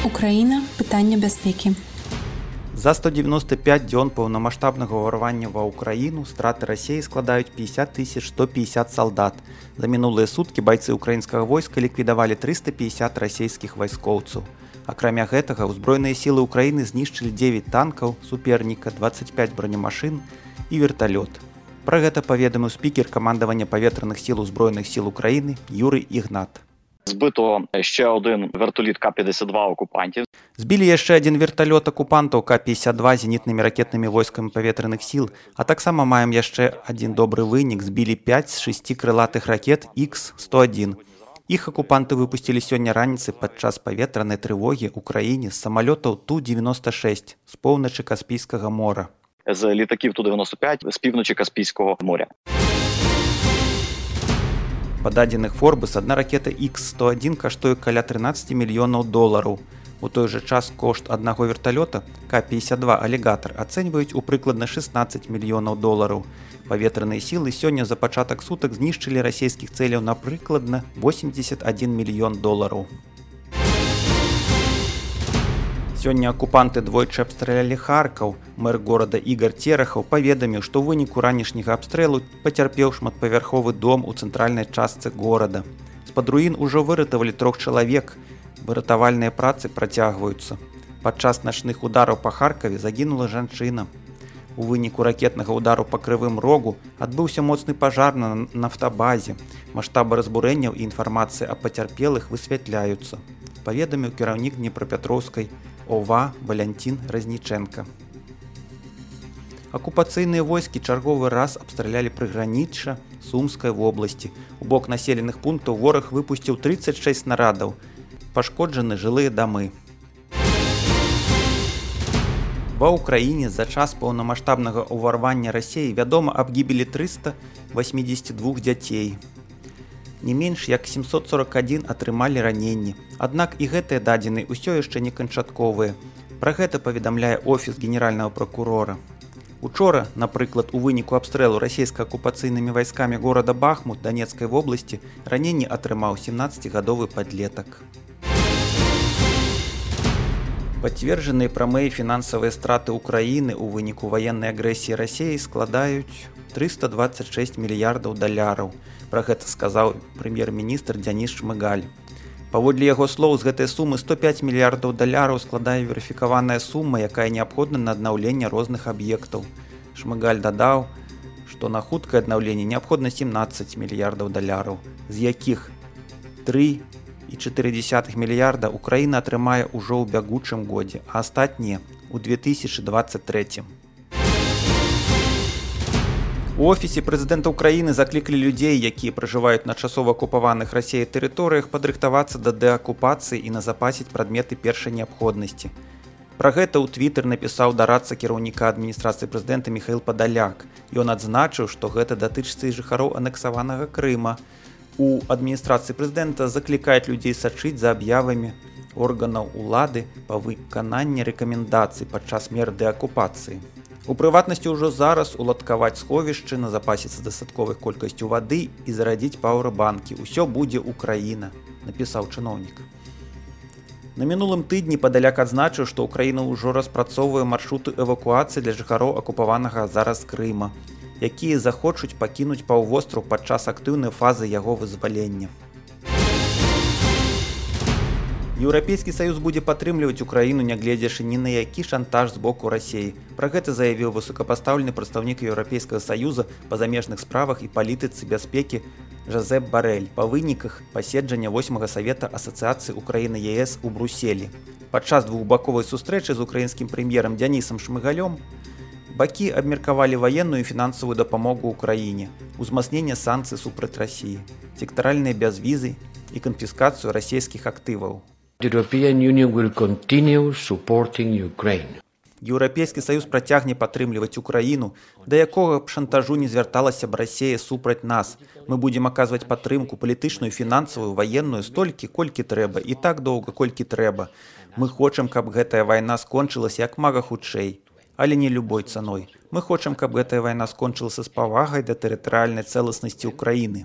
Украіна. Пытанне бяспекі. За 195 дзён паўнамаштабнага ўварвання ва ўкраіну страты Расіі складаюць 50 150 салдат. За мінулыя суткі байцы ўкраінскага войска ліквідавалі 350 расійскіх вайскоўцаў. Акрамя гэтага, узброеныя сілы ўкраіны знішчылі 9 танкаў суперніка, 25 бронемашын і верталёт. Пра гэта паведаміў спікер камандавання паветраных сіл узброеных сіл Украіны Юрый Ігнат. Збито ще один вертоліт К-52 окупантів. Збілі яшчэ адзін верталёт акупантаў К-52 зенітнымі ракетнымі войскамі паветраных сіл, а таксама маем яшчэ адзін добры вынік. Збілі 5 з 6 крылатых ракет Х-101. Іх акупанты выпусцілі сёння раніцай падчас паветранай трывогі ў краіне з самалётаў Ту-96 з поўначы Каспійскага мора. З літаків Ту-95 з півночі Каспійського моря. Па дадзеных Forbes, адна ракета Х-101 каштуе каля 13 мільёнаў долараў. У той жа час кошт аднаго верталёта К-52 «Алігатар» ацэньваюць у прыкладна 16 мільёнаў долараў. Паветраныя сілы сёння за пачатак сутак знішчылі расійскіх цэляў на прыкладна 81 мільён долараў. Сёння акупанты двойчы абстралялі Харкаў. Мэр горада Ігор Терахаў паведаміў, што ў выніку ранішняга абстрэлу пацярпеў шматпавярховы дом у цэнтральнай частцы горада. З-пад руін ужо выратавалі 3 чалавек. Выратавальныя працы працягваюцца. Падчас начных удараў па Харкаве загінула жанчына. У выніку ракетнага удару па Крывым Рогу адбыўся моцны пажар на нафтабазе. Маштабы разбурэнняў і інфармацыя аб пацярпелых высвятляюцца, паведаміў кіраўнік Днепрапетроўскай ОВА Валянцін Разніченка. Акупацыйныя войскі чарговы раз абстралялі прыгранічча Сумскай вобласці. У бок населеных пунктаў вораг выпусціў 36 снарадаў. Пашкоджаны жылыя дамы. Ва ўкраіне за час паўнамаштабнага ўварвання Расіі вядома аб гібелі 382 дзяцей. Не менш як 741 атрымалі раненні. Аднак і гэтыя дадзеныя ўсё яшчэ не канчатковыя. Пра гэта паведамляе офіс генеральнага пракурора. Учора, напрыклад, у выніку абстрэлу расійска-акупацыйнымі вайскамі горада Бахмут Донецкай вобласці раненні атрымаў 17-гадовы падлетак. Пацверджаныя прамыя фінансавыя страты ўкраіны ў выніку ваеннай агрэсіі Расіі складаюць 326 мільярдаў даляраў. Пра гэта сказаў прэм'ер-міністр Дзяніс Шмыгаль. Паводле яго слоў, з гэтай сумы 105 мільярдаў даляраў складае верыфікаваная сума, якая неабходна на аднаўленне розных аб'ектаў. Шмыгаль дадаў, што на хуткае аднаўленне неабходна 17 мільярдаў даляраў, з якіх 3,4 мільярда Украіна атрымае ўжо ў бягучым годзе, а астатнія ў 2023. У офісе прэзідэнта Украіны заклікалі людзей, якія пражываюць на часова акупаваных Расіяй тэрыторыях, падрыхтавацца да дэакупацыі і назапасіць прадметы першай неабходнасці. Пра гэта ў Твітэр напісаў дарадца кіраўніка адміністрацыі прэзідэнта Міхаіл Падаляк. Ён адзначыў, што гэта датычыцца і жыхароў анексаванага Крыма. У адміністрацыі прэзідэнта заклікаюць людзей сачыць за аб'явамі органаў улады па выкананні рэкамендацый падчас мер дэакупацыі. У прыватнасці ўжо зараз уладкаваць сховішчы, назапасіцца дастатковай колькасцю вады і зарадзіць паўэрбанкі. Усё будзе Украіна, напісаў чыноўнік. На мінулым тыдні Падаляк адзначыў, што Украіна ўжо распрацоўвае маршруты эвакуацыі для жыхароў акупаванага зараз Крыма, якія захочуць пакінуць паўвостраў падчас актыўнай фазы яго вызвалення. Еўрапейскі саюз будзе падтрымліваць Украіну, нягледзячы ні на які шантаж з боку Расіі. Пра гэта заявіў высокапастаўлены прадстаўнік Еўрапейскага саюза па замежных справах і палітыцы бяспекі Жозеп Барэль па выніках паседжання 8-га савета асацыяцыі Украіна-ЕС у Бруселі. Падчас двухбаковай сустрэчы з украінскім прэм'ерам Дзянісам Шмыгалём бакі абмеркавалі ваенную і фінансавую дапамогу ўкраіне, узмацненне санкцый супраць Расіі, сектаральныя бязвізы і канфіскацыю расійскіх актываў. Еўрапейскі саюз працягне падтрымліваць Украіну, да якога б шантажу не звярталася б Расія супраць нас. Мы будзем аказваць падтрымку палітычную, фінансавую, ваенную столькі, колькі трэба, і так доўга, колькі трэба. Мы хочам, каб гэтая вайна скончылася як мага хутчэй, але не любой цаной. Мы хочам, каб гэтая вайна скончылася з павагай да тэрытарыяльнай цэласнасці Украіны.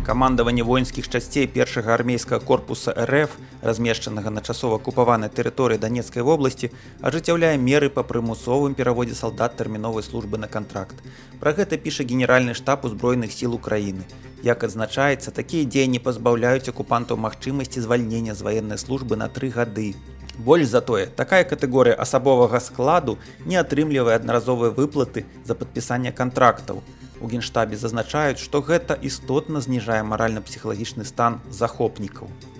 Камандаванне воінскіх часцей першага армейскага корпуса РФ, размешчанага на часова акупаванай тэрыторыі Данецкай вобласці, ажыццяўляе меры па прымусовым пераводзе салдат тэрміновай службы на кантракт. Пра гэта піша генеральны штаб узброеных сіл Украіны. Як адзначаецца, такія дзеянні пазбаўляюць акупантаў магчымасці звальнення з ваеннай службы на 3 гады. Больш за тое, такая катэгорыя асабовага складу не атрымлівае аднаразовыя выплаты за падпісанне кантрактаў. У Генштабе зазначаюць, што гэта істотна зніжае маральна-псіхалагічны стан захопнікаў.